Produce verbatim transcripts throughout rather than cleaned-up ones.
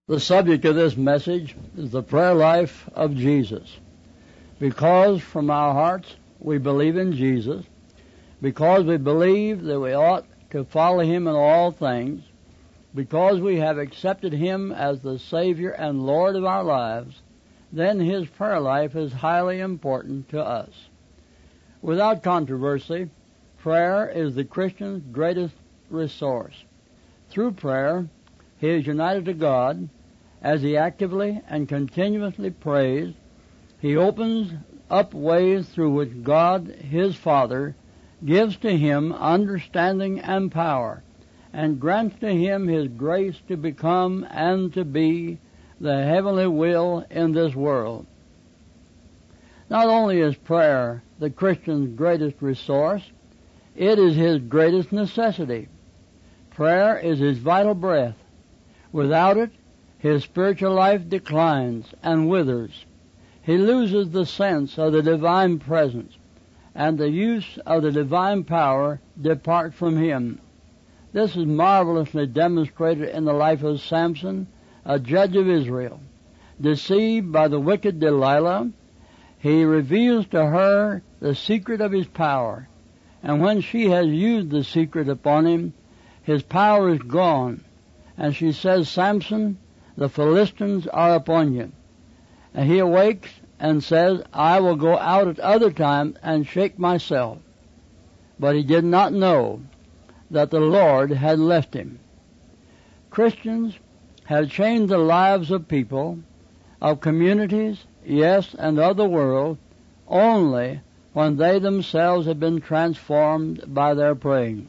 The subject of this message is the prayer life of Jesus. Because from our hearts we believe in Jesus, because we believe that we ought to follow Him in all things, because we have accepted Him as the Savior and Lord of our lives, then His prayer life is highly important to us. Without controversy, prayer is the Christian's greatest resource. Through prayer, he is united to God. As he actively and continuously prays, he opens up ways through which God, his Father, gives to him understanding and power, and grants to him his grace to become and to be the heavenly will in this world. Not only is prayer the Christian's greatest resource, it is his greatest necessity. Prayer is his vital breath. Without it, his spiritual life declines and withers. He loses the sense of the divine presence, and the use of the divine power depart from him. This is marvelously demonstrated in the life of Samson, a judge of Israel. Deceived by the wicked Delilah, he reveals to her the secret of his power, and when she has used the secret upon him, his power is gone, and she says, "Samson, the Philistines are upon you." And he awakes and says, "I will go out at other times and shake myself." But he did not know that the Lord had left him. Christians have changed the lives of people, of communities, yes, and of the world, only when they themselves have been transformed by their praying.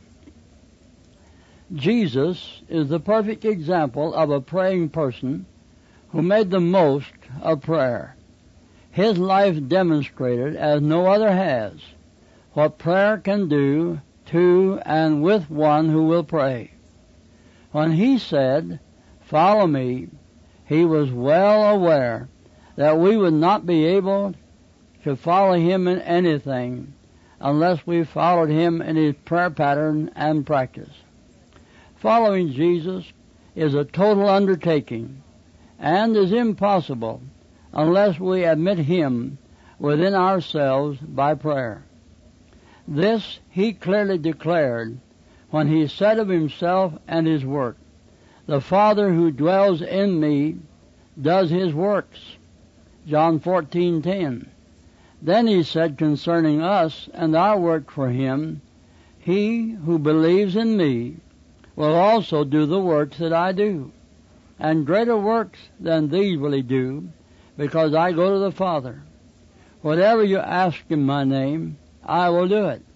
Jesus is the perfect example of a praying person who made the most of prayer. His life demonstrated, as no other has, what prayer can do to and with one who will pray. When he said, "Follow me," he was well aware that we would not be able to follow him in anything unless we followed him in his prayer pattern and practice. Following Jesus is a total undertaking and is impossible unless we admit Him within ourselves by prayer. This He clearly declared when He said of Himself and His work, "The Father who dwells in me does His works." John fourteen ten. Then He said concerning us and our work for Him, "He who believes in me will also do the works that I do, and greater works than these will he do, because I go to the Father. Whatever you ask in my name, I will do it."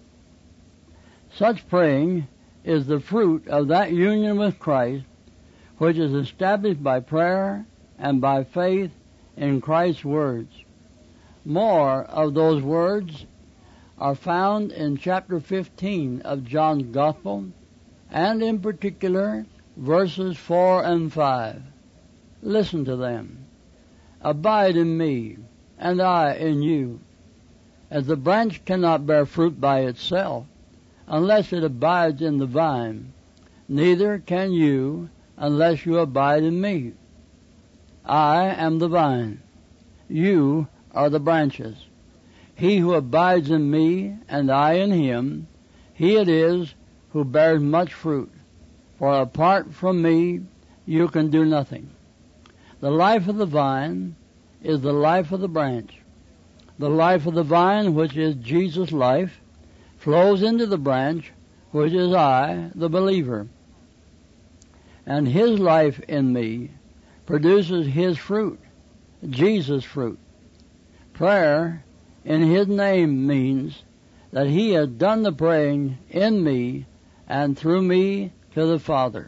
Such praying is the fruit of that union with Christ, which is established by prayer and by faith in Christ's words. More of those words are found in chapter fifteen of John's Gospel, and in particular, verses four and five. Listen to them. "Abide in me, and I in you. As the branch cannot bear fruit by itself, unless it abides in the vine, neither can you unless you abide in me. I am the vine, you are the branches. He who abides in me, and I in him, he it is who bears much fruit, for apart from me you can do nothing." The life of the vine is the life of the branch. The life of the vine, which is Jesus' life, flows into the branch, which is I, the believer. And His life in me produces His fruit, Jesus' fruit. Prayer in His name means that He has done the praying in me and through me to the Father.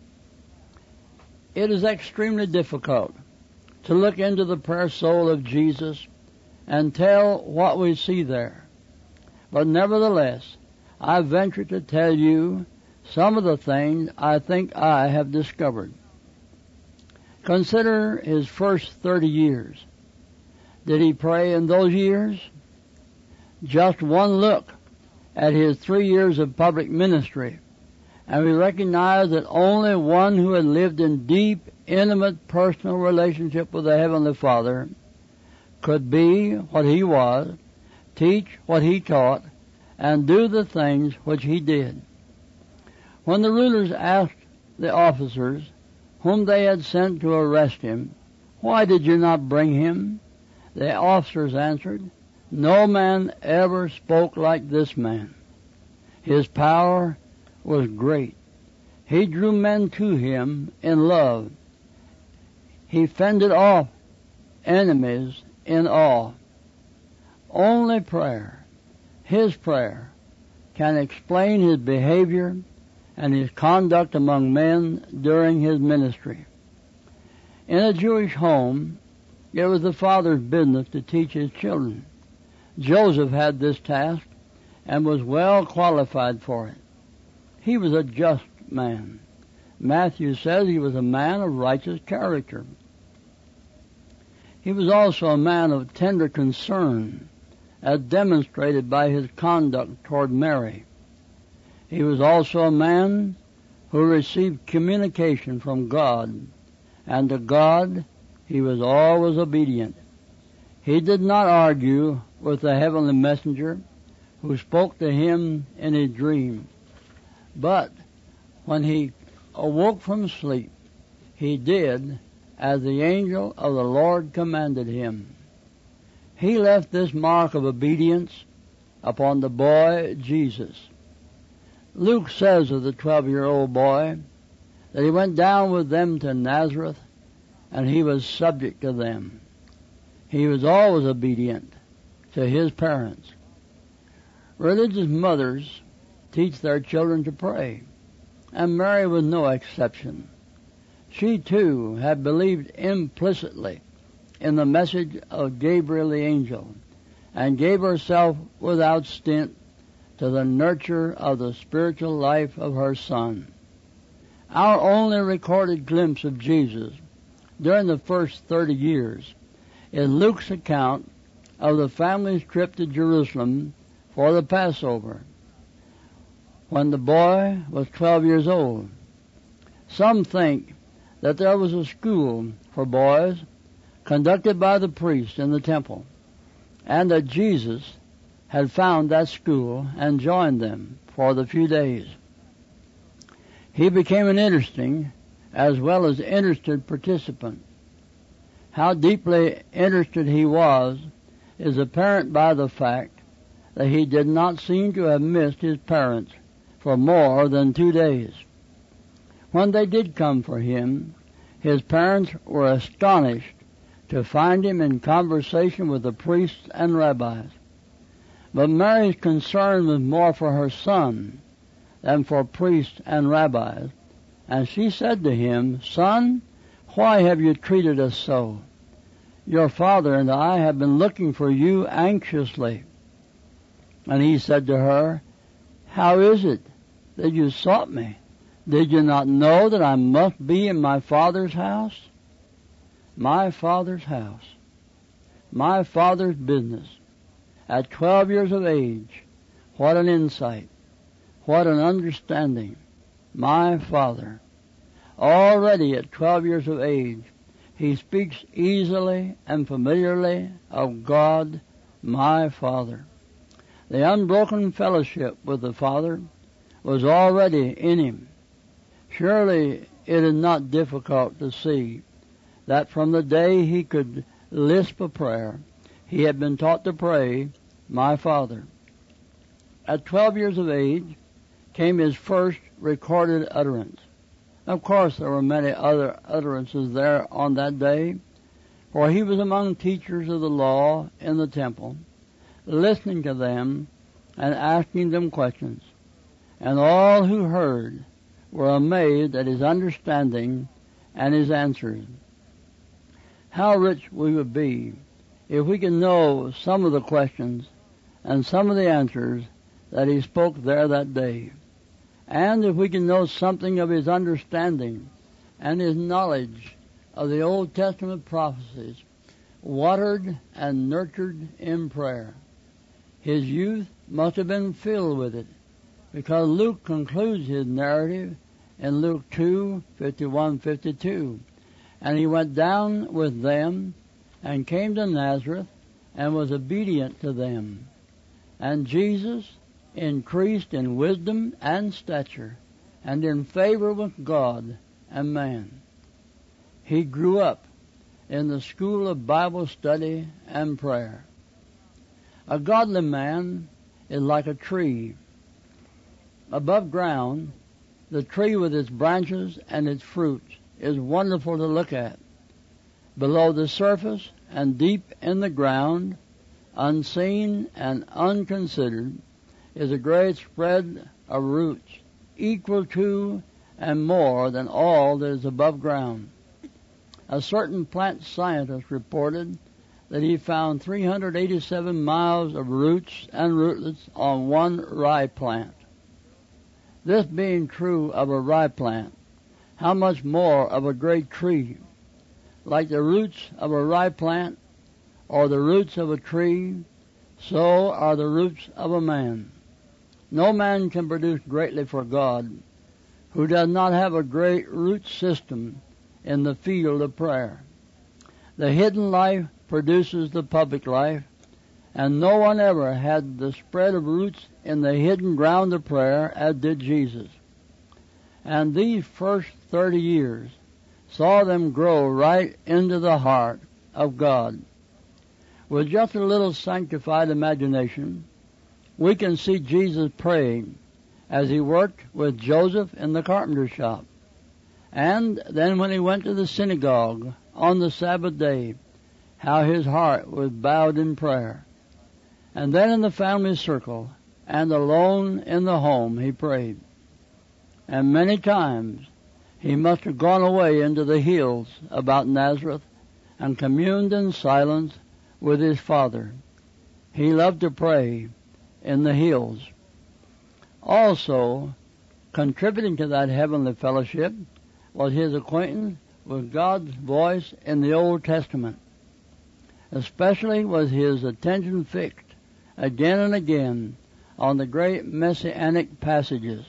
It is extremely difficult to look into the prayer soul of Jesus and tell what we see there. But nevertheless, I venture to tell you some of the things I think I have discovered. Consider His first thirty years. Did He pray in those years? Just one look at His three years of public ministry, And we recognize that only one who had lived in deep, intimate, personal relationship with the Heavenly Father could be what He was, teach what He taught, and do the things which He did. When the rulers asked the officers whom they had sent to arrest Him, "Why did you not bring Him?" the officers answered, "No man ever spoke like this man. His power was great. He drew men to Him in love. He fended off enemies in awe." Only prayer, His prayer, can explain His behavior and His conduct among men during His ministry. In a Jewish home, it was the father's business to teach his children. Joseph had this task and was well qualified for it. He was a just man. Matthew says he was a man of righteous character. He was also a man of tender concern, as demonstrated by his conduct toward Mary. He was also a man who received communication from God, and to God he was always obedient. He did not argue with the heavenly messenger who spoke to him in his dream, but when he awoke from sleep, he did as the angel of the Lord commanded him. He left this mark of obedience upon the boy Jesus. Luke says of the twelve-year-old boy that he went down with them to Nazareth, and he was subject to them. He was always obedient to his parents. Religious mothers teach their children to pray, and Mary was no exception. She, too, had believed implicitly in the message of Gabriel the angel, and gave herself without stint to the nurture of the spiritual life of her son. Our only recorded glimpse of Jesus during the first thirty years is Luke's account of the family's trip to Jerusalem for the Passover, when the boy was twelve years old. Some think that there was a school for boys conducted by the priests in the temple, and that Jesus had found that school and joined them for the few days. He became an interesting as well as interested participant. How deeply interested he was is apparent by the fact that he did not seem to have missed his parents for more than two days. When they did come for him, his parents were astonished to find him in conversation with the priests and rabbis. But Mary's concern was more for her son than for priests and rabbis, and she said to him, "Son, why have you treated us so? Your father and I have been looking for you anxiously." And he said to her, "How is it that you sought me? Did you not know that I must be in my Father's house?" My Father's house. My Father's business. At twelve years of age, what an insight. What an understanding. My Father. Already at twelve years of age, he speaks easily and familiarly of God, my Father. The unbroken fellowship with the Father was already in him. Surely it is not difficult to see that from the day he could lisp a prayer, he had been taught to pray, "My Father." At twelve years of age came his first recorded utterance. Of course, there were many other utterances there on that day, for he was among teachers of the law in the temple, listening to them and asking them questions. And all who heard were amazed at his understanding and his answers. How rich we would be if we could know some of the questions and some of the answers that he spoke there that day, and if we can know something of his understanding and his knowledge of the Old Testament prophecies, watered and nurtured in prayer. His youth must have been filled with it, because Luke concludes his narrative in Luke two, fifty-one, fifty-two. And he went down with them and came to Nazareth and was obedient to them. And Jesus increased in wisdom and stature and in favor with God and man. He grew up in the school of Bible study and prayer. A godly man is like a tree. Above ground, the tree with its branches and its fruits is wonderful to look at. Below the surface and deep in the ground, unseen and unconsidered, is a great spread of roots, equal to and more than all that is above ground. A certain plant scientist reported that he found three hundred eighty-seven miles of roots and rootlets on one rye plant. This being true of a rye plant, how much more of a great tree? Like the roots of a rye plant or the roots of a tree, so are the roots of a man. No man can produce greatly for God who does not have a great root system in the field of prayer. The hidden life produces the public life, and no one ever had the spread of roots in the hidden ground of prayer as did Jesus. And these first thirty years saw them grow right into the heart of God. With just a little sanctified imagination, we can see Jesus praying as he worked with Joseph in the carpenter shop. And then when he went to the synagogue on the Sabbath day, how his heart was bowed in prayer. And then in the family circle and alone in the home he prayed. And many times he must have gone away into the hills about Nazareth and communed in silence with his Father. He loved to pray in the hills. Also, contributing to that heavenly fellowship was his acquaintance with God's voice in the Old Testament. Especially was his attention fixed again and again on the great messianic passages.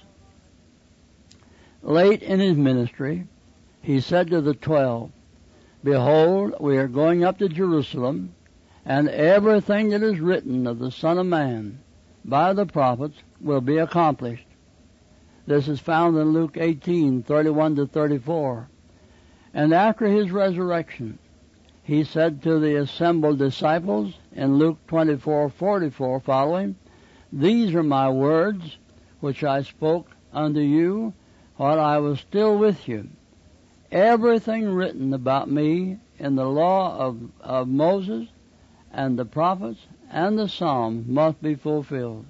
Late in his ministry, he said to the twelve, "Behold, we are going up to Jerusalem, and everything that is written of the Son of Man by the prophets will be accomplished." This is found in Luke eighteen, thirty-one to thirty-four. And after his resurrection, he said to the assembled disciples in Luke twenty-four, forty-four following, "These are my words which I spoke unto you while I was still with you. Everything written about me in the law of, of Moses and the prophets and the Psalms must be fulfilled."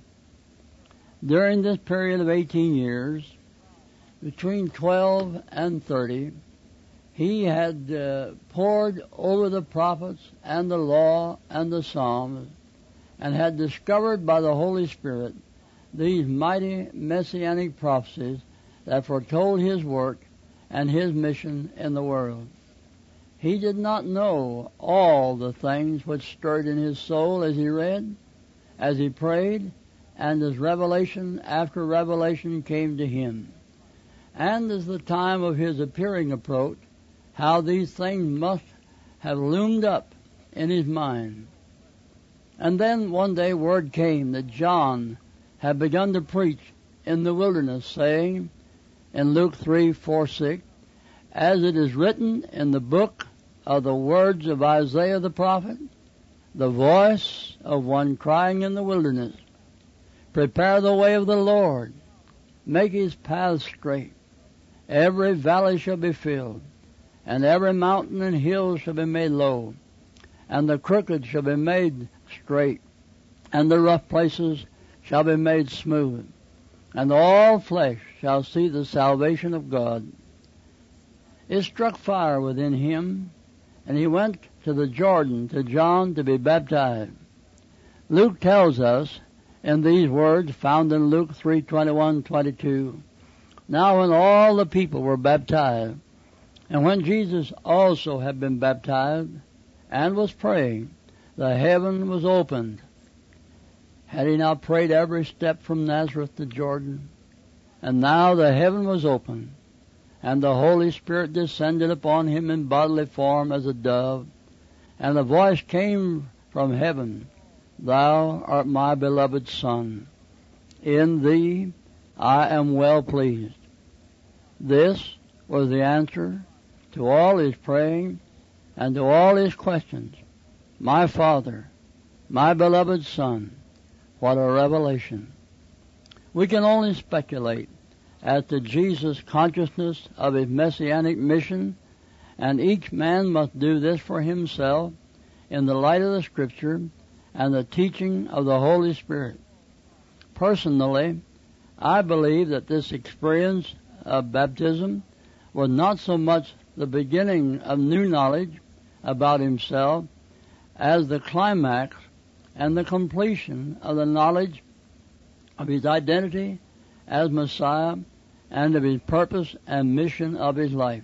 During this period of eighteen years, between twelve and thirty, he had uh, pored over the prophets and the law and the Psalms and had discovered by the Holy Spirit these mighty messianic prophecies that foretold his work and his mission in the world. He did not know all the things which stirred in his soul as he read, as he prayed, and as revelation after revelation came to him. And as the time of his appearing approached, how these things must have loomed up in his mind. And then one day word came that John had begun to preach in the wilderness, saying in Luke three, four, six, "As it is written in the book of the words of Isaiah the prophet, the voice of one crying in the wilderness, prepare the way of the Lord, make his paths straight. Every valley shall be filled, and every mountain and hill shall be made low, and the crooked shall be made straight, and the rough places shall be made smooth, and all flesh shall see the salvation of God." It struck fire within him, and he went to the Jordan to John to be baptized. Luke tells us in these words found in Luke three, twenty-one, twenty-two, "Now when all the people were baptized, and when Jesus also had been baptized and was praying, the heaven was opened, Had he not prayed every step from Nazareth to Jordan? And now the heaven was open, and the Holy Spirit descended upon him in bodily form as a dove, and a voice came from heaven, Thou art my beloved Son. In thee I am well pleased. This was the answer to all his praying and to all his questions. My Father, my beloved Son. What a revelation. We can only speculate as to Jesus' consciousness of his messianic mission, and each man must do this for himself in the light of the Scripture and the teaching of the Holy Spirit. Personally, I believe that this experience of baptism was not so much the beginning of new knowledge about himself as the climax and the completion of the knowledge of his identity as Messiah and of his purpose and mission of his life.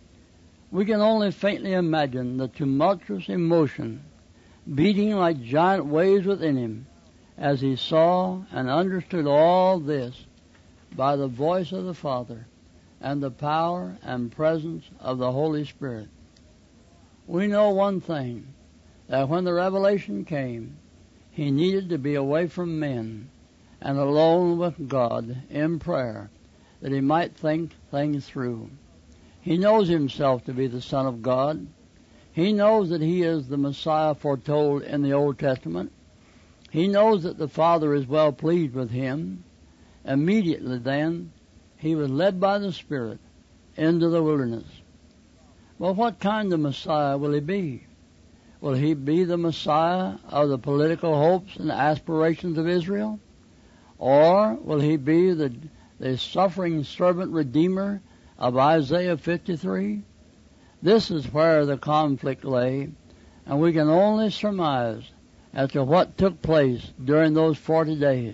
We can only faintly imagine the tumultuous emotion beating like giant waves within him as he saw and understood all this by the voice of the Father and the power and presence of the Holy Spirit. We know one thing, that when the revelation came, he needed to be away from men and alone with God in prayer, that he might think things through. He knows himself to be the Son of God. He knows that he is the Messiah foretold in the Old Testament. He knows that the Father is well pleased with him. Immediately then, he was led by the Spirit into the wilderness. Well, what kind of Messiah will he be? Will he be the Messiah of the political hopes and aspirations of Israel? Or will he be the, the suffering servant Redeemer of Isaiah fifty-three? This is where the conflict lay, and we can only surmise as to what took place during those forty days.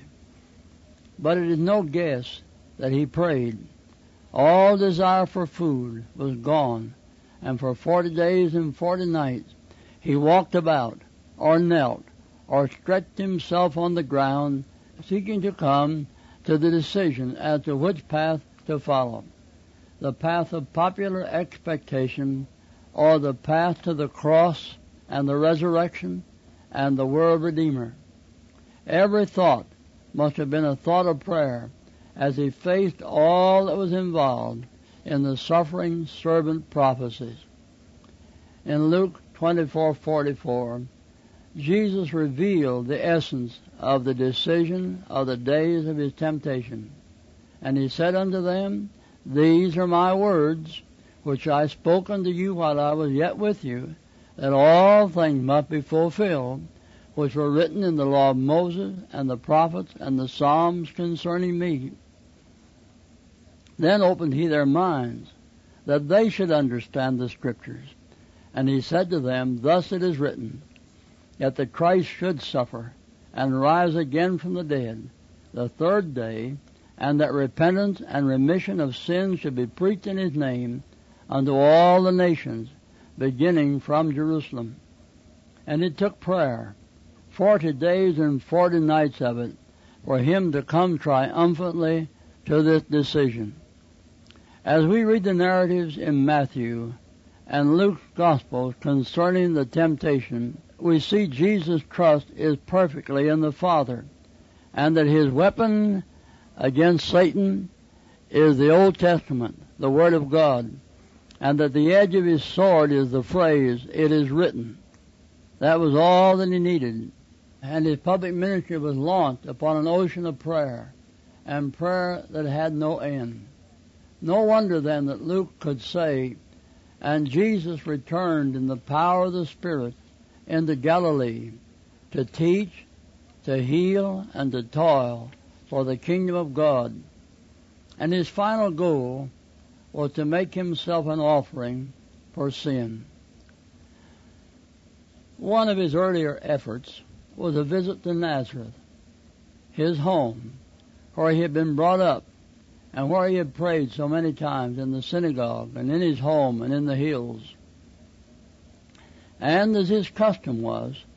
But it is no guess that he prayed. All desire for food was gone, and for forty days and forty nights he walked about, or knelt, or stretched himself on the ground, seeking to come to the decision as to which path to follow, the path of popular expectation or the path to the cross and the resurrection and the world Redeemer. Every thought must have been a thought of prayer as he faced all that was involved in the suffering servant prophecies. In Luke twenty-four forty-four, Jesus revealed the essence of the decision of the days of his temptation. And he said unto them, These are my words, which I spoke unto you while I was yet with you, that all things must be fulfilled, which were written in the law of Moses and the prophets and the Psalms concerning me. Then opened he their minds, that they should understand the Scriptures. And he said to them, Thus it is written, that the Christ should suffer and rise again from the dead the third day, and that repentance and remission of sins should be preached in his name unto all the nations, beginning from Jerusalem. And it took prayer, forty days and forty nights of it, for him to come triumphantly to this decision. As we read the narratives in Matthew and Luke's Gospel concerning the temptation, we see Jesus' trust is perfectly in the Father, and that his weapon against Satan is the Old Testament, the Word of God, and that the edge of his sword is the phrase, It is written. That was all that he needed. And his public ministry was launched upon an ocean of prayer, and prayer that had no end. No wonder then that Luke could say, And Jesus returned in the power of the Spirit into Galilee to teach, to heal, and to toil for the kingdom of God. And his final goal was to make himself an offering for sin. One of his earlier efforts was a visit to Nazareth, his home, where he had been brought up and where he had prayed so many times in the synagogue and in his home and in the hills. And as his custom was,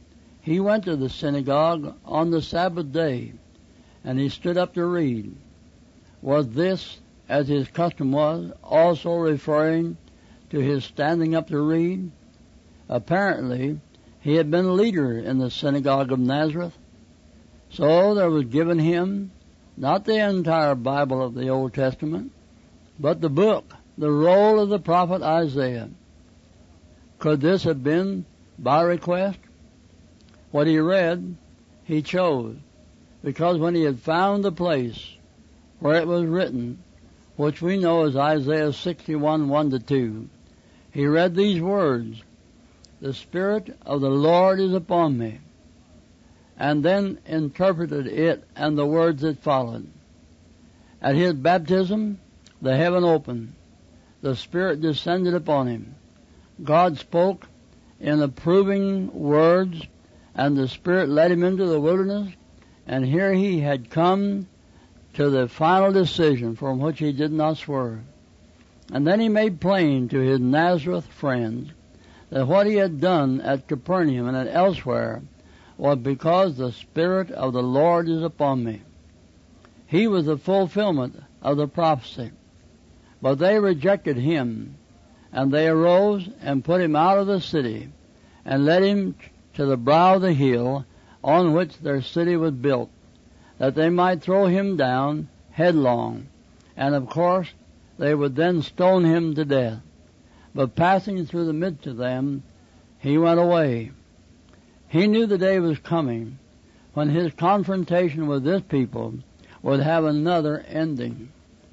he went to the synagogue on the Sabbath day, and he stood up to read. Was this, as his custom was, also referring to his standing up to read? Apparently, he had been leader in the synagogue of Nazareth, so there was given him not the entire Bible of the Old Testament, but the book, the roll of the prophet Isaiah. Could this have been by request? What he read, he chose, because when he had found the place where it was written, which we know as Isaiah sixty-one, one to two, he read these words, "The Spirit of the Lord is upon me," and then interpreted it and the words that followed. At his baptism, the heaven opened. The Spirit descended upon him. God spoke in approving words, and the Spirit led him into the wilderness, and here he had come to the final decision from which he did not swerve. And then he made plain to his Nazareth friends that what he had done at Capernaum and elsewhere was because the Spirit of the Lord is upon me. He was the fulfillment of the prophecy. But they rejected him, and they arose and put him out of the city, and led him to the brow of the hill on which their city was built, that they might throw him down headlong. And of course they would then stone him to death. But passing through the midst of them, he went away. He knew the day was coming when his confrontation with this people would have another ending.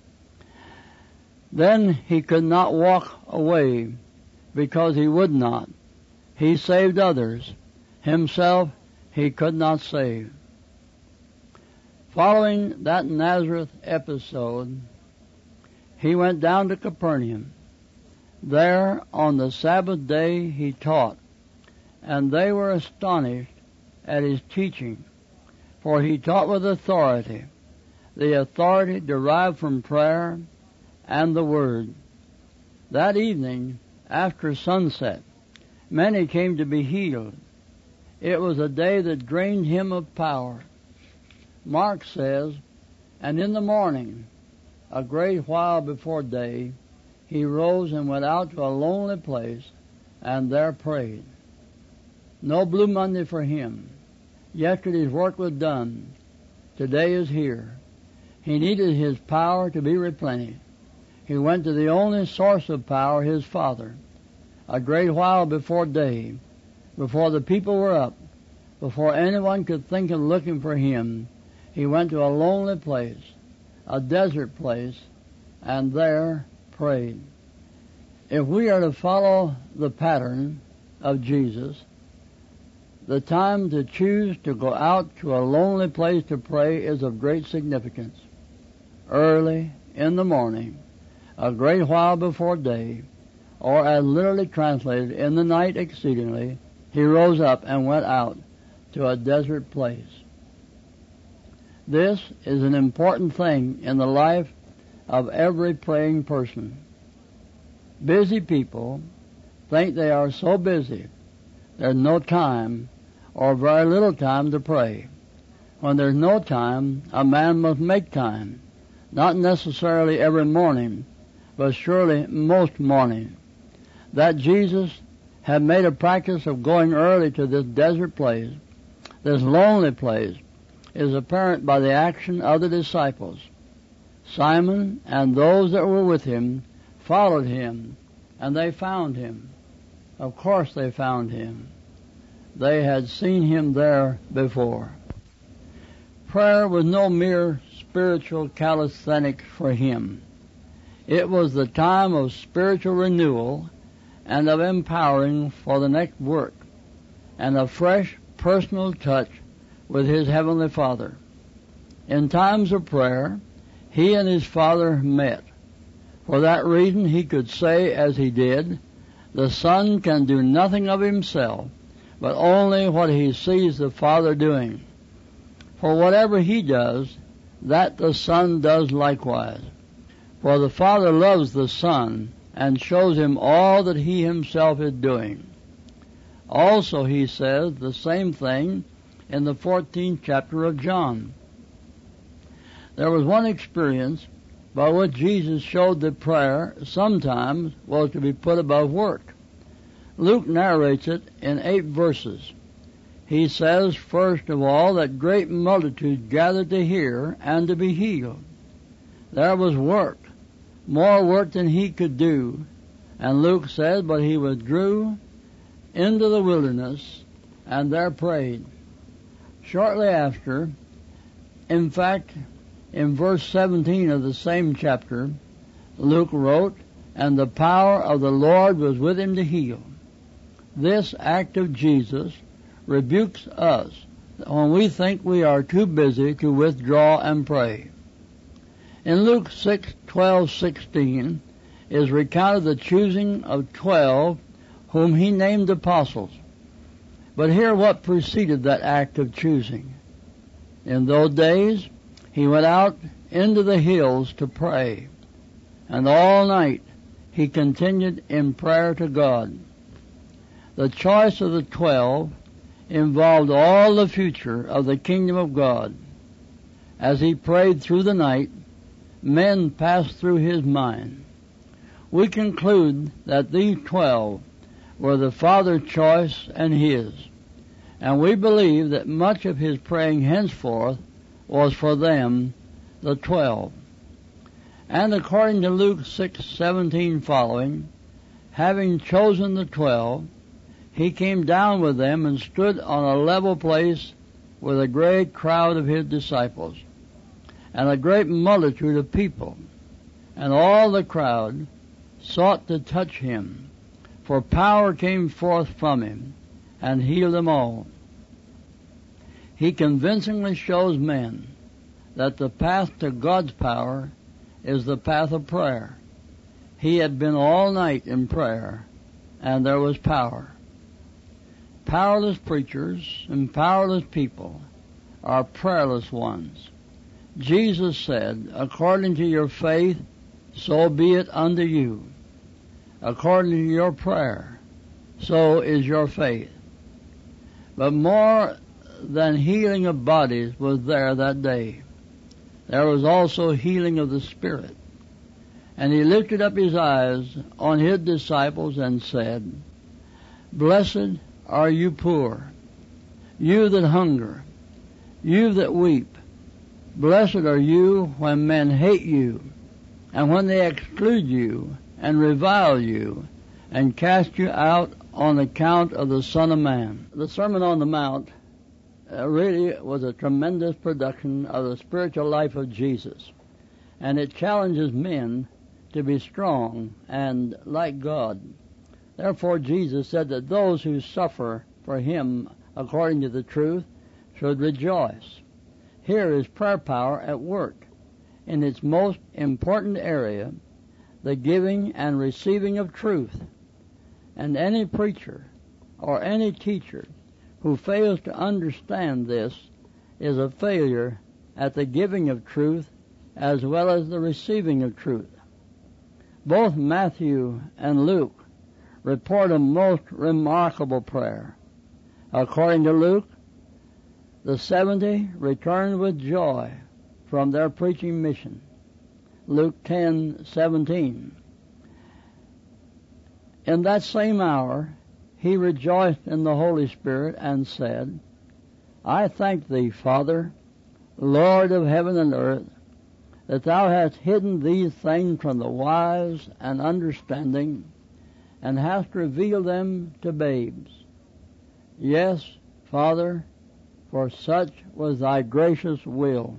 Then he could not walk away because he would not. He saved others. Himself he could not save. Following that Nazareth episode, he went down to Capernaum. There on the Sabbath day he taught, and they were astonished at his teaching, for he taught with authority, the authority derived from prayer and the Word. That evening, after sunset, many came to be healed. It was a day that drained him of power. Mark says, "And in the morning, a great while before day, he rose and went out to a lonely place, and there prayed." No Blue Monday for him. Yesterday's work was done. Today is here. He needed his power to be replenished. He went to the only source of power, his Father. A great while before day, before the people were up, before anyone could think of looking for him, he went to a lonely place, a desert place, and there prayed. If we are to follow the pattern of Jesus, the time to choose to go out to a lonely place to pray is of great significance. Early in the morning, a great while before day, or as literally translated, in the night exceedingly, he rose up and went out to a desert place. This is an important thing in the life of every praying person. Busy people think they are so busy there's no time or very little time to pray. When there's no time, a man must make time, not necessarily every morning, but surely most mornings. That Jesus had made a practice of going early to this desert place, this lonely place, is apparent by the action of the disciples. Simon and those that were with him followed him, and they found him. Of course they found him. They had seen him there before. Prayer was no mere spiritual calisthenics for him. It was the time of spiritual renewal and of empowering for the next work, and a fresh personal touch with his Heavenly Father. In times of prayer, he and his Father met. For that reason he could say, as he did, "The Son can do nothing of himself, but only what he sees the Father doing. For whatever he does, that the Son does likewise. For the Father loves the Son and shows him all that he himself is doing." Also, he says the same thing in the fourteenth chapter of John. There was one experience by which Jesus showed that prayer sometimes was to be put above work. Luke narrates it in eight verses. He says, first of all, that great multitudes gathered to hear and to be healed. There was work, more work than he could do. And Luke says, but he withdrew into the wilderness and there prayed. Shortly after, in fact, in verse seventeen of the same chapter, Luke wrote, and the power of the Lord was with him to heal. This act of Jesus rebukes us when we think we are too busy to withdraw and pray. In Luke six twelve sixteen is recounted the choosing of twelve whom he named apostles. But hear what preceded that act of choosing. In those days he went out into the hills to pray, and all night he continued in prayer to God. The choice of the twelve involved all the future of the kingdom of God. As he prayed through the night, men passed through his mind. We conclude that these twelve were the Father's choice and his, and we believe that much of his praying henceforth was for them, the twelve. And according to Luke six seventeen following, having chosen the twelve, he came down with them and stood on a level place with a great crowd of his disciples, and a great multitude of people. And all the crowd sought to touch him, for power came forth from him, and healed them all. He convincingly shows men that the path to God's power is the path of prayer. He had been all night in prayer, and there was power. Powerless preachers and powerless people are prayerless ones. Jesus said, according to your faith, so be it unto you. According to your prayer, so is your faith. But more than healing of bodies was there that day. There was also healing of the spirit. And he lifted up his eyes on his disciples and said, blessed are you poor, you that hunger, you that weep. Blessed are you when men hate you, and when they exclude you, and revile you, and cast you out on account of the Son of Man. The Sermon on the Mount uh, really was a tremendous production of the spiritual life of Jesus, and it challenges men to be strong and like God. Therefore Jesus said that those who suffer for him according to the truth should rejoice. Here is prayer power at work in its most important area, the giving and receiving of truth. And any preacher or any teacher who fails to understand this is a failure at the giving of truth as well as the receiving of truth. Both Matthew and Luke report a most remarkable prayer. According to Luke, the seventy returned with joy from their preaching mission. Luke ten seventeen. In that same hour he rejoiced in the Holy Spirit and said, I thank thee, Father, Lord of heaven and earth, that thou hast hidden these things from the wise and understanding, and hast revealed them to babes. Yes, Father, for such was thy gracious will.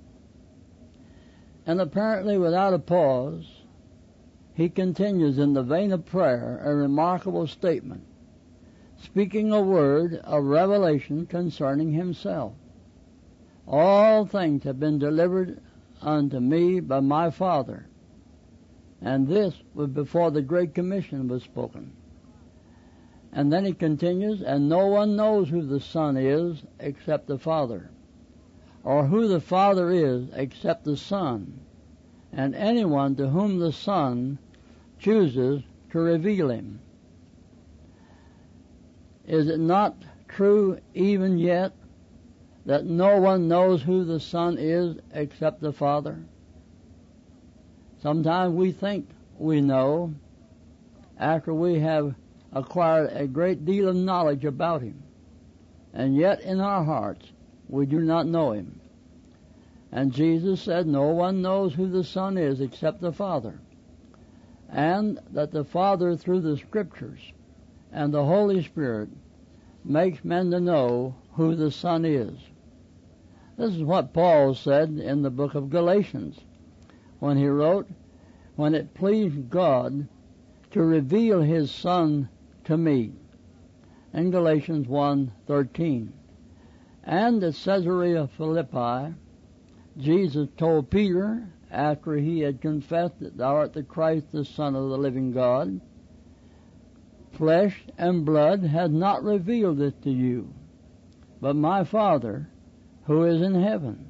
And apparently without a pause, he continues in the vein of prayer a remarkable statement, speaking a word of revelation concerning himself. All things have been delivered unto me by my Father. And this was before the Great Commission was spoken. And then he continues, and no one knows who the Son is except the Father, or who the Father is except the Son, and anyone to whom the Son chooses to reveal him. Is it not true even yet that no one knows who the Son is except the Father? Sometimes we think we know after we have acquired a great deal of knowledge about Him, and yet in our hearts we do not know Him. And Jesus said no one knows who the Son is except the Father, and that the Father through the Scriptures and the Holy Spirit makes men to know who the Son is. This is what Paul said in the book of Galatians when he wrote, "When it pleased God to reveal His Son to me," in Galatians one thirteen. And at Caesarea Philippi, Jesus told Peter, after he had confessed that thou art the Christ, the Son of the living God, "Flesh and blood hath not revealed this to you, but my Father who is in heaven."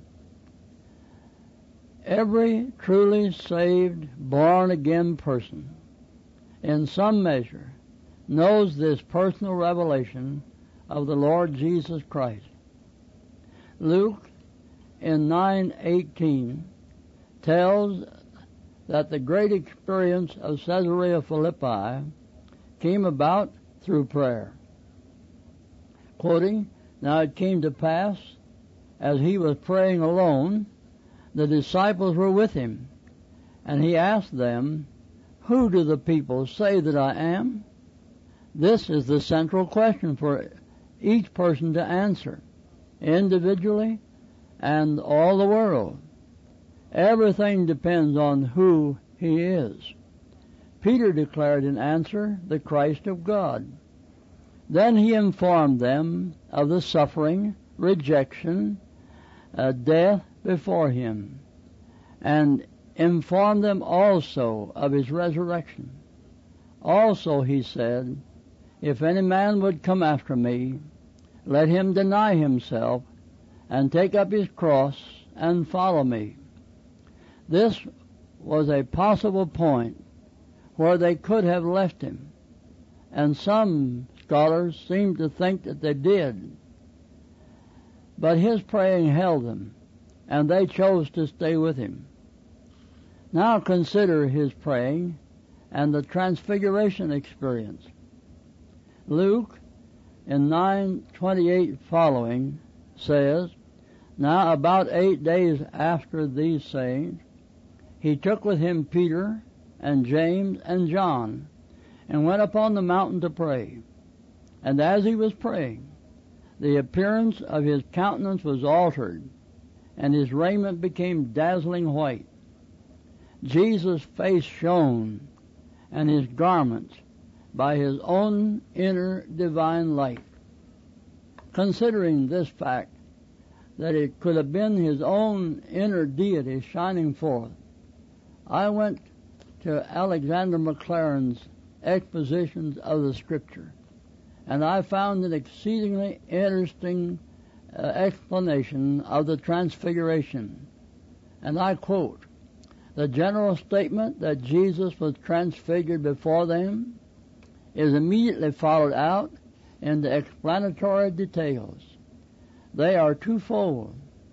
Every truly saved, born-again person, in some measure, knows this personal revelation of the Lord Jesus Christ. Luke, in nine eighteen, tells that the great experience of Caesarea Philippi came about through prayer. Quoting, "Now it came to pass, as he was praying alone, the disciples were with him, and he asked them, 'Who do the people say that I am?'" This is the central question for each person to answer, individually and all the world. Everything depends on who he is. Peter declared in answer, "The Christ of God." Then he informed them of the suffering, rejection, uh, death before him, and informed them also of his resurrection. Also he said, "If any man would come after me, let him deny himself and take up his cross and follow me." This was a possible point where they could have left him, and some scholars seem to think that they did. But his praying held them, and they chose to stay with him. Now consider his praying and the transfiguration experience. Luke, in nine twenty-eight following, says, "Now about eight days after these sayings, he took with him Peter and James and John, and went upon the mountain to pray. And as he was praying, the appearance of his countenance was altered, and his raiment became dazzling white. Jesus' face shone, and his garments by his own inner divine light." Considering this fact, that it could have been his own inner deity shining forth, I went to Alexander Maclaren's expositions of the Scripture, and I found an exceedingly interesting uh, explanation of the Transfiguration. And I quote, "The general statement that Jesus was transfigured before them is immediately followed out in the explanatory details. They are twofold: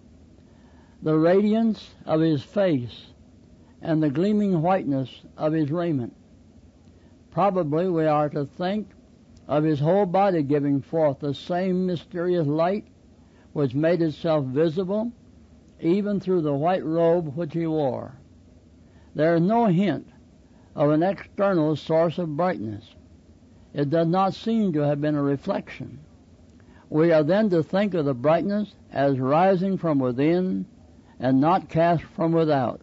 the radiance of his face and the gleaming whiteness of his raiment. Probably we are to think of his whole body giving forth the same mysterious light which made itself visible even through the white robe which he wore. There is no hint of an external source of brightness. It does not seem to have been a reflection. We are then to think of the brightness as rising from within and not cast from without."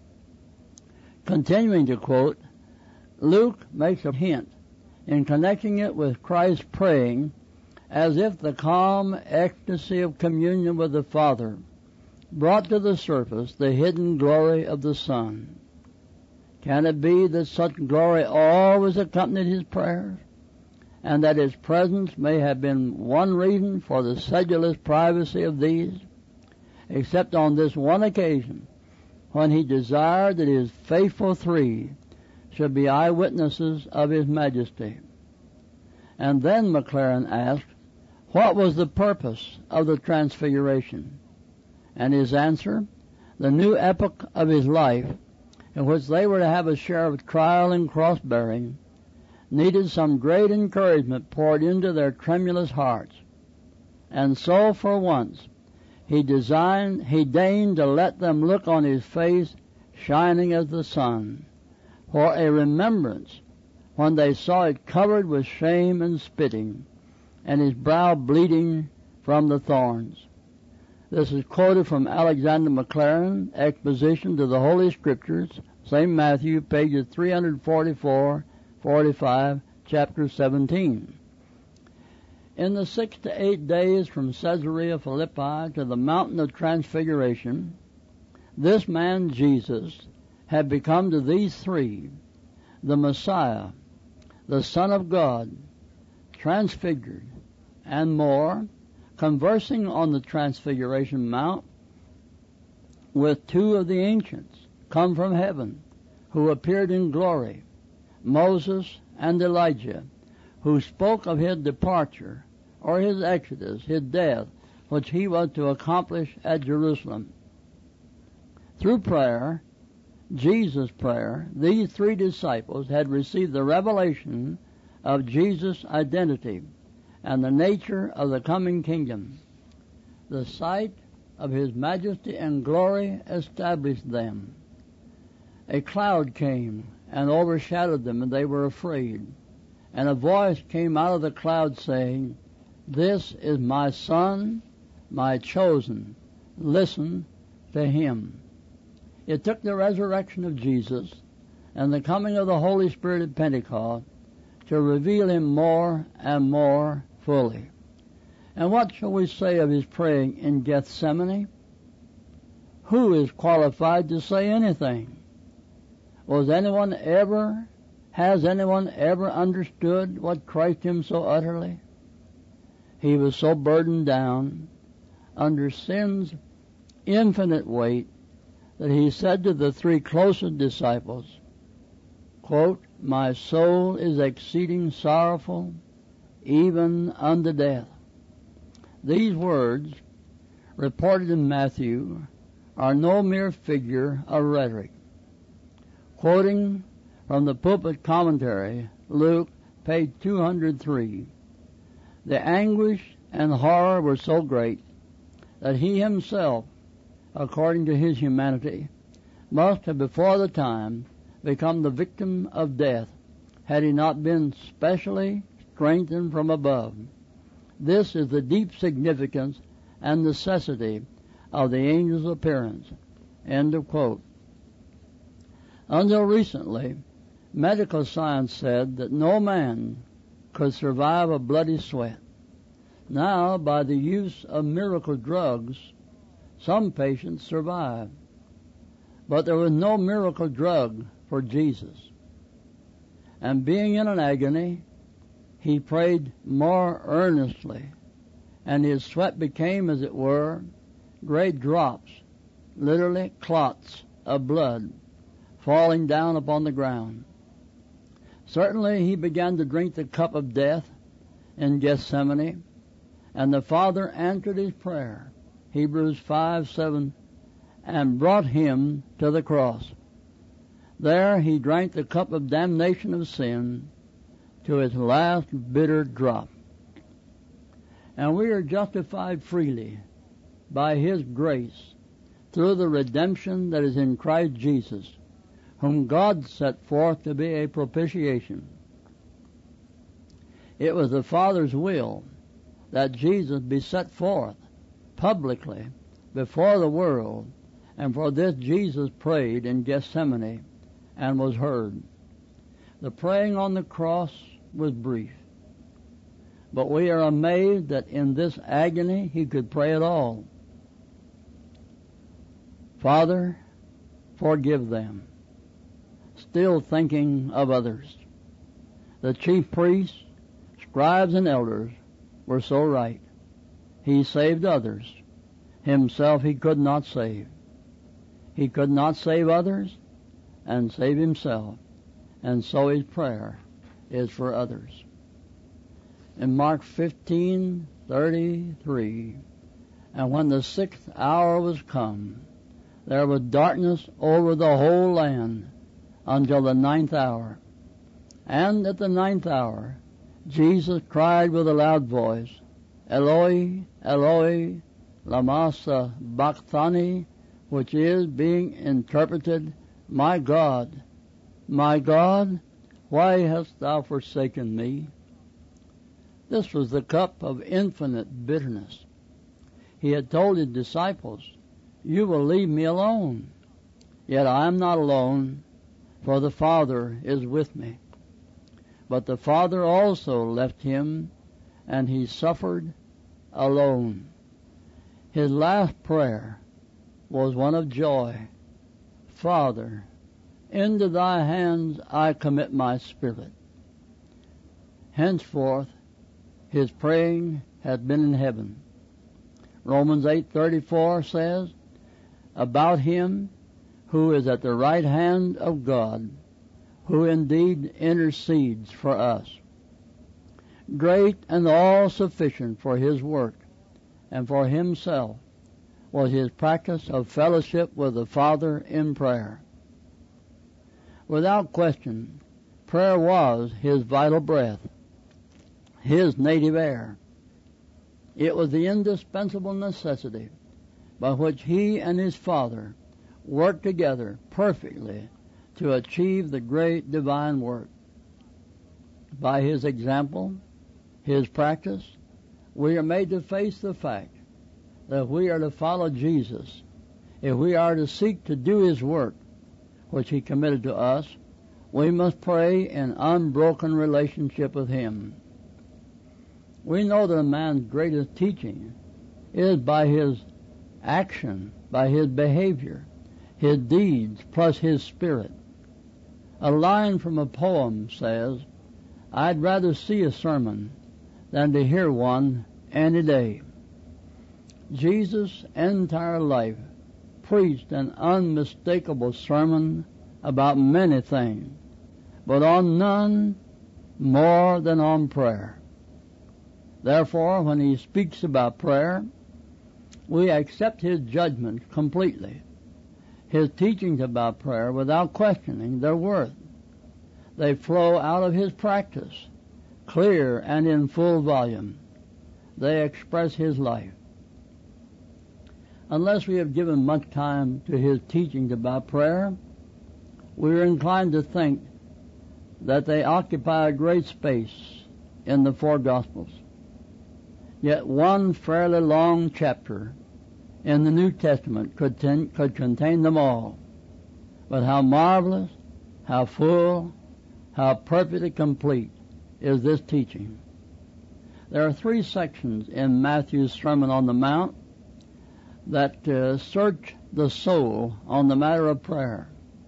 Continuing to quote, Luke makes a hint in connecting it with Christ praying as if the calm ecstasy of communion with the Father brought to the surface the hidden glory of the Son. Can it be that such glory always accompanied his prayers, and that his presence may have been one reason for the sedulous privacy of these, except on this one occasion, when he desired that his faithful three should be eyewitnesses of his majesty? And then McLaren asked, what was the purpose of the transfiguration? And his answer, the new epoch of his life, in which they were to have a share of trial and cross-bearing, needed some great encouragement poured into their tremulous hearts. And so, for once, he designed, he deigned to let them look on his face shining as the sun, for a remembrance when they saw it covered with shame and spitting, and his brow bleeding from the thorns. This is quoted from Alexander Maclaren, Exposition to the Holy Scriptures, Saint Matthew, pages three forty-four, forty-five, chapter seventeen. In the six to eight days from Caesarea Philippi to the mountain of Transfiguration, this man Jesus had become to these three the Messiah, the Son of God, transfigured, and more, conversing on the Transfiguration Mount with two of the ancients come from heaven, who appeared in glory, Moses and Elijah, who spoke of his departure, or his exodus, his death, which he was to accomplish at Jerusalem. Through prayer, Jesus' prayer, these three disciples had received the revelation of Jesus' identity and the nature of the coming kingdom. The sight of his majesty and glory established them. A cloud came and overshadowed them, and they were afraid. And a voice came out of the cloud saying, "This is my Son, my chosen. Listen to him." It took the resurrection of Jesus and the coming of the Holy Spirit at Pentecost to reveal him more and more fully. And what shall we say of his praying in Gethsemane? Who is qualified to say anything? Was anyone ever, has anyone ever understood what Christ him so utterly? He was so burdened down under sin's infinite weight that he said to the three closest disciples, quote, "My soul is exceeding sorrowful, even unto death." These words, reported in Matthew, are no mere figure of rhetoric. Quoting from the pulpit commentary, Luke, page two hundred three, the anguish and horror were so great that he himself, according to his humanity, must have before the time become the victim of death had he not been specially strengthened from above. This is the deep significance and necessity of the angel's appearance. End of quote. Until recently, medical science said that no man could survive a bloody sweat. Now, by the use of miracle drugs, some patients survive. But there was no miracle drug for Jesus. And being in an agony, he prayed more earnestly, and his sweat became, as it were, great drops, literally clots of blood, falling down upon the ground. Certainly he began to drink the cup of death in Gethsemane, and the Father answered his prayer, Hebrews five seven, and brought him to the cross. There he drank the cup of damnation of sin to its last bitter drop. And we are justified freely by his grace through the redemption that is in Christ Jesus, whom God set forth to be a propitiation. It was the Father's will that Jesus be set forth publicly before the world, and for this Jesus prayed in Gethsemane and was heard. The praying on the cross was brief, but we are amazed that in this agony he could pray at all. Father, forgive them, still thinking of others. The chief priests, scribes, and elders were so right. He saved others. Himself he could not save. He could not save others and save himself, and so his prayer is for others. in Mark fifteen thirty-three. And when the sixth hour was come, there was darkness over the whole land until the ninth hour. And at the ninth hour, Jesus cried with a loud voice, Eloi, Eloi, lama sabachthani, which is, being interpreted, My God, my God, why hast thou forsaken me? This was the cup of infinite bitterness. He had told his disciples, You will leave me alone. Yet I am not alone, for the Father is with me. But the Father also left him, and he suffered alone. His last prayer was one of joy. Father, into thy hands I commit my spirit. Henceforth, his praying had been in heaven. Romans eight thirty-four says, About him who is at the right hand of God, who indeed intercedes for us. Great and all-sufficient for his work and for himself was his practice of fellowship with the Father in prayer. Without question, prayer was his vital breath, his native air. It was the indispensable necessity by which he and his Father worked together perfectly to achieve the great divine work. By his example, his practice, we are made to face the fact that we are to follow Jesus if we are to seek to do his work, which he committed to us. We must pray in unbroken relationship with him. We know that a man's greatest teaching is by his action, by his behavior, his deeds, plus his spirit. A line from a poem says, I'd rather see a sermon than to hear one any day. Jesus' entire life preached an unmistakable sermon about many things, but on none more than on prayer. Therefore, when he speaks about prayer, we accept his judgment completely, his teachings about prayer without questioning their worth. They flow out of his practice, clear and in full volume. They express his life. Unless we have given much time to his teachings about prayer, we are inclined to think that they occupy a great space in the four Gospels. Yet one fairly long chapter in the New Testament could, ten, could contain them all. But how marvelous, how full, how perfectly complete is this teaching. There are three sections in Matthew's Sermon on the Mount that uh, search the soul on the matter of prayer.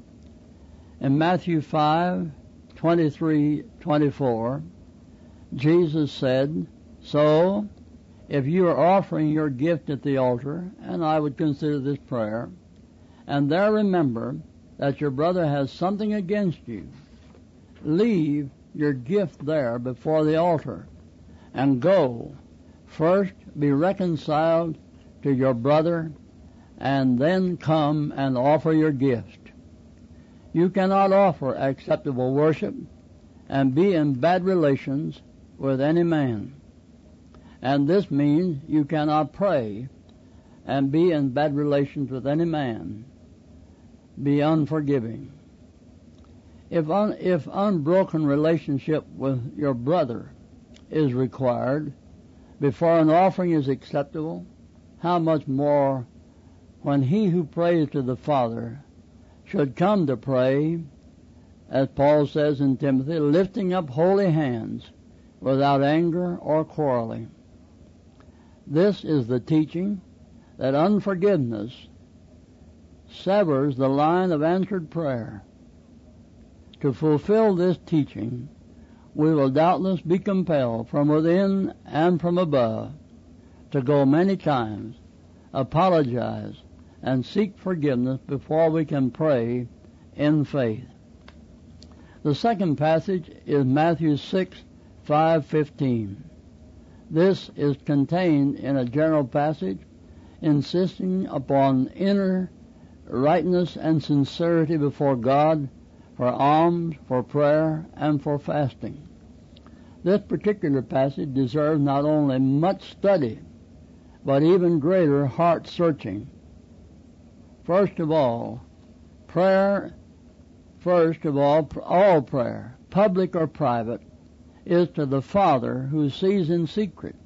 In Matthew five twenty-three to twenty-four, Jesus said, So, if you are offering your gift at the altar, and I would consider this prayer, and there remember that your brother has something against you, leave your gift there before the altar, and go, first be reconciled to your brother, and then come and offer your gift. You cannot offer acceptable worship and be in bad relations with any man. And this means you cannot pray and be in bad relations with any man, be unforgiving. If, un, if unbroken relationship with your brother is required before an offering is acceptable, how much more when he who prays to the Father should come to pray, as Paul says in Timothy, lifting up holy hands without anger or quarreling. This is the teaching that unforgiveness severs the line of answered prayer. To fulfill this teaching, we will doubtless be compelled from within and from above to go many times, apologize, and seek forgiveness before we can pray in faith. The second passage is Matthew six five fifteen. This is contained in a general passage insisting upon inner rightness and sincerity before God for alms, for prayer, and for fasting. This particular passage deserves not only much study, but even greater heart searching. First of all, prayer, first of all, all prayer, public or private, is to the Father who sees in secret.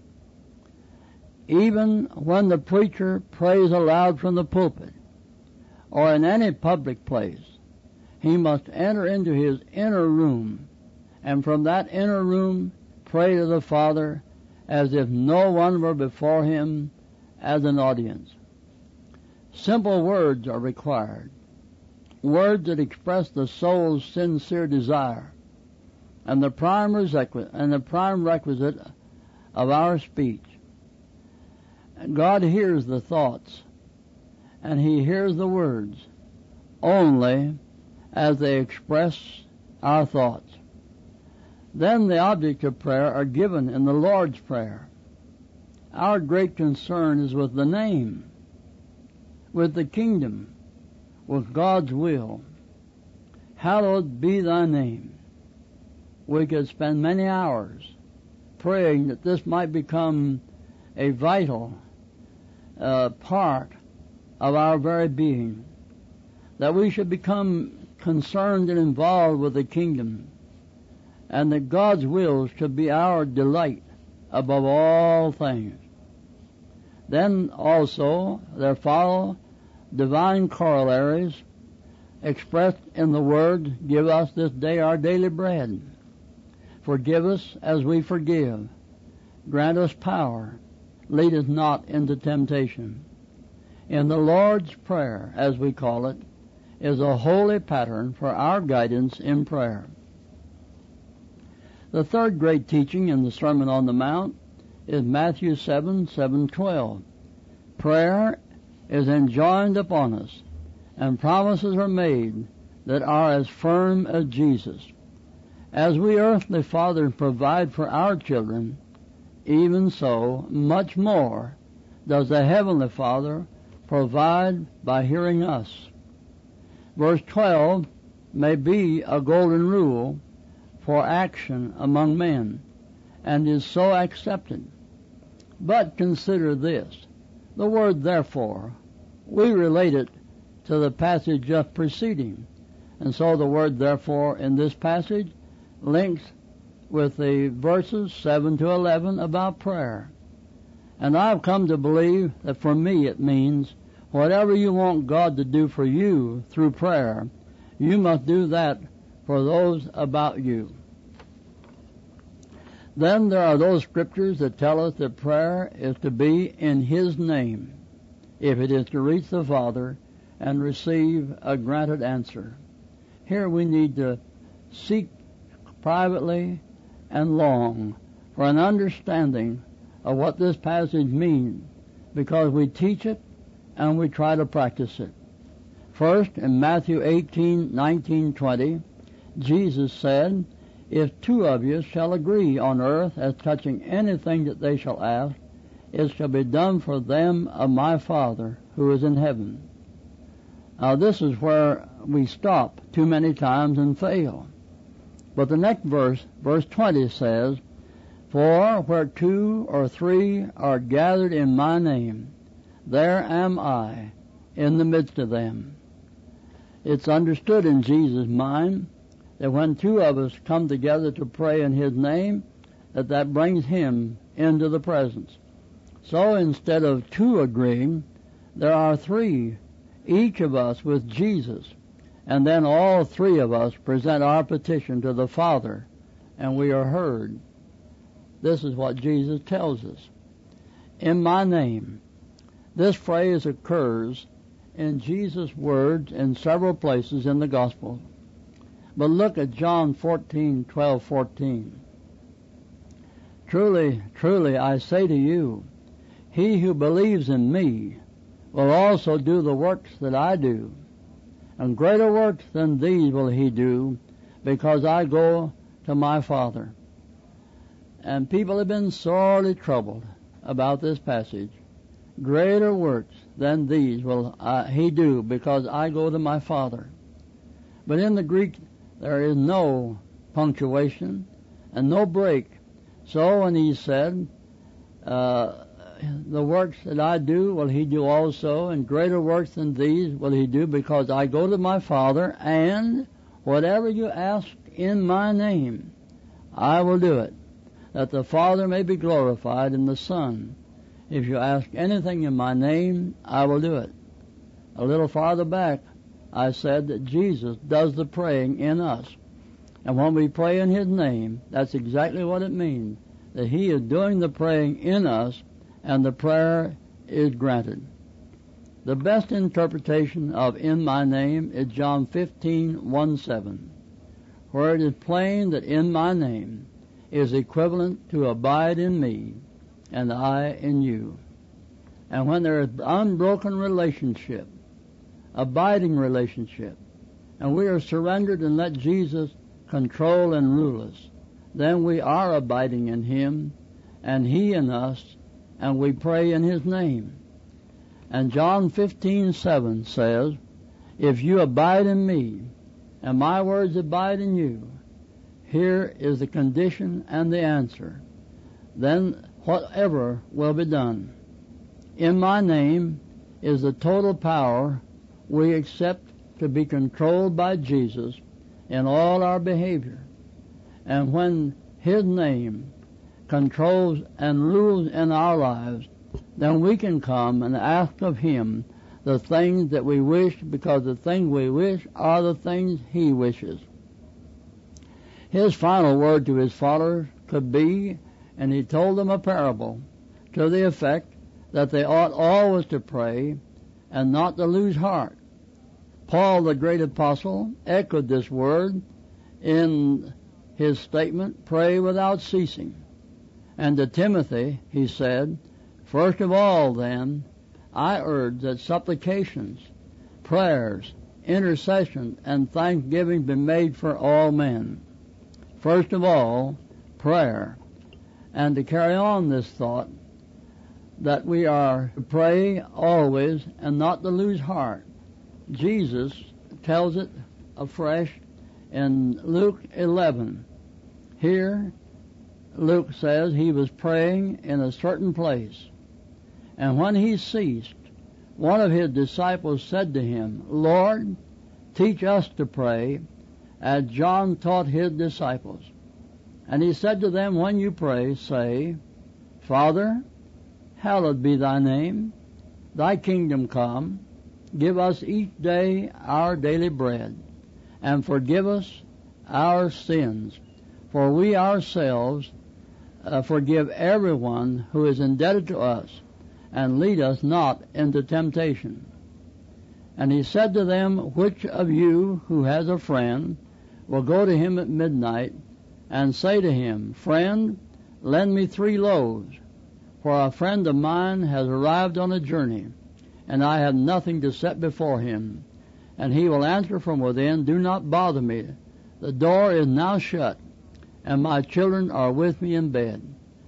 Even when the preacher prays aloud from the pulpit, or in any public place, he must enter into his inner room, and from that inner room pray to the Father as if no one were before him as an audience. Simple words are required, words that express the soul's sincere desire, and the prime requisite, and the prime requisite of our speech. God hears the thoughts, and He hears the words only as they express our thoughts. Then the object of prayer are given in the Lord's Prayer. Our great concern is with the name, with the kingdom, with God's will. Hallowed be thy name. We could spend many hours praying that this might become a vital uh, part of our very being, that we should become concerned and involved with the kingdom, and that God's will should be our delight above all things. Then also there follow divine corollaries expressed in the word, give us this day our daily bread. Forgive us as we forgive. Grant us power. Lead us not into temptation. In the Lord's Prayer, as we call it, is a holy pattern for our guidance in prayer. The third great teaching in the Sermon on the Mount is Matthew seven, seven, twelve. Prayer is enjoined upon us, and promises are made that are as firm as Jesus. As we earthly fathers provide for our children, even so, much more does the Heavenly Father provide by hearing us. Verse twelve may be a golden rule for action among men, and is so accepted. But consider this. The word therefore, we relate it to the passage just preceding, and so the word therefore in this passage links with the verses seven to eleven about prayer. And I've come to believe that for me it means whatever you want God to do for you through prayer, you must do that for those about you. Then there are those scriptures that tell us that prayer is to be in His name, if it is to reach the Father and receive a granted answer. Here we need to seek privately and long for an understanding of what this passage means, because we teach it and we try to practice it. First, in Matthew eighteen, nineteen, twenty, Jesus said, if two of you shall agree on earth as touching anything that they shall ask, it shall be done for them of my Father who is in heaven. Now this is where we stop too many times and fail. But the next verse, verse twenty, says, for where two or three are gathered in my name, there am I in the midst of them. It's understood in Jesus' mind that when two of us come together to pray in His name, that that brings Him into the presence. So instead of two agreeing, there are three, each of us with Jesus, and then all three of us present our petition to the Father, and we are heard. This is what Jesus tells us. In my name. This phrase occurs in Jesus' words in several places in the Gospel. But look at John fourteen, twelve, fourteen. Truly, truly, I say to you, he who believes in me will also do the works that I do, and greater works than these will he do, because I go to my Father. And people have been sorely troubled about this passage. Greater works than these will uh, he do, because I go to my Father. But in the Greek there is no punctuation and no break. So when he said, uh, the works that I do will he do also, and greater works than these will he do, because I go to my Father, and whatever you ask in my name, I will do it, that the Father may be glorified in the Son. If you ask anything in my name, I will do it. A little farther back, I said that Jesus does the praying in us. And when we pray in his name, that's exactly what it means, that he is doing the praying in us, and the prayer is granted. The best interpretation of in my name is John fifteen, one, seven, where it is plain that in my name is equivalent to abide in me and I in you. And when there is unbroken relationship, abiding relationship, and we are surrendered and let Jesus control and rule us, then we are abiding in him and he in us, and we pray in his name. And John fifteen, seven says, if you abide in me and my words abide in you, here is the condition and the answer. Then whatever will be done. In my name is the total power we accept to be controlled by Jesus in all our behavior. And when his name controls and rules in our lives, then we can come and ask of him the things that we wish, because the things we wish are the things he wishes. His final word to his followers could be, and he told them a parable to the effect that they ought always to pray and not to lose heart. Paul, the great apostle, echoed this word in his statement, pray without ceasing. And to Timothy he said, first of all then, I urge that supplications, prayers, intercession, and thanksgiving be made for all men. First of all, prayer. And to carry on this thought, that we are to pray always and not to lose heart. Jesus tells it afresh in Luke eleven. Here, Luke says he was praying in a certain place, and when he ceased, one of his disciples said to him, Lord, teach us to pray, as John taught his disciples. And he said to them, when you pray, say, Father, hallowed be thy name, thy kingdom come, give us each day our daily bread, and forgive us our sins, for we ourselves uh, forgive everyone who is indebted to us, and lead us not into temptation. And he said to them, which of you who has a friend will go to him at midnight and say to him, Friend, lend me three loaves, for a friend of mine has arrived on a journey, and I have nothing to set before him. And he will answer from within, Do not bother me. The door is now shut, and my children are with me in bed.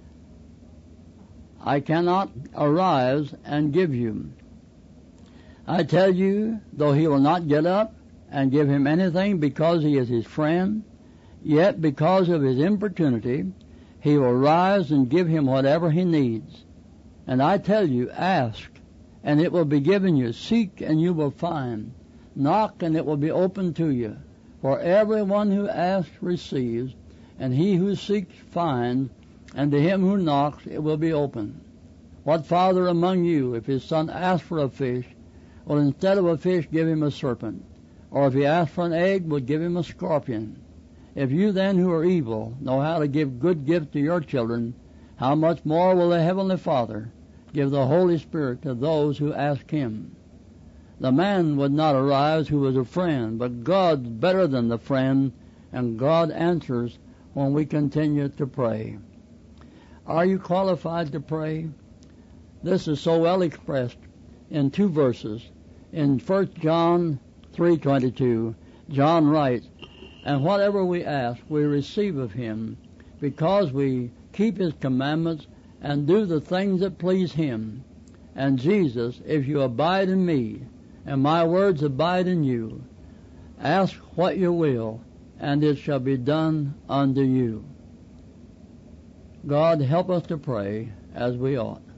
I cannot arise and give you. I tell you, though he will not get up and give him anything because he is his friend, yet because of his importunity, he will rise and give him whatever he needs. And I tell you, ask, and it will be given you. Seek, and you will find. Knock, and it will be opened to you. For everyone who asks receives, and he who seeks finds, and to him who knocks it will be opened. What father among you, if his son asks for a fish, will instead of a fish give him a serpent? Or if he asks for an egg, will give him a scorpion? If you then who are evil know how to give good gifts to your children, how much more will the Heavenly Father give the Holy Spirit to those who ask him? The man would not arise who was a friend, but God's better than the friend, and God answers when we continue to pray. Are you qualified to pray? This is so well expressed in two verses. In First John three twenty-two, John writes, And whatever we ask, we receive of him, because we keep His commandments, and do the things that please Him. And Jesus, if you abide in me, and my words abide in you, ask what you will, and it shall be done unto you. God, help us to pray as we ought.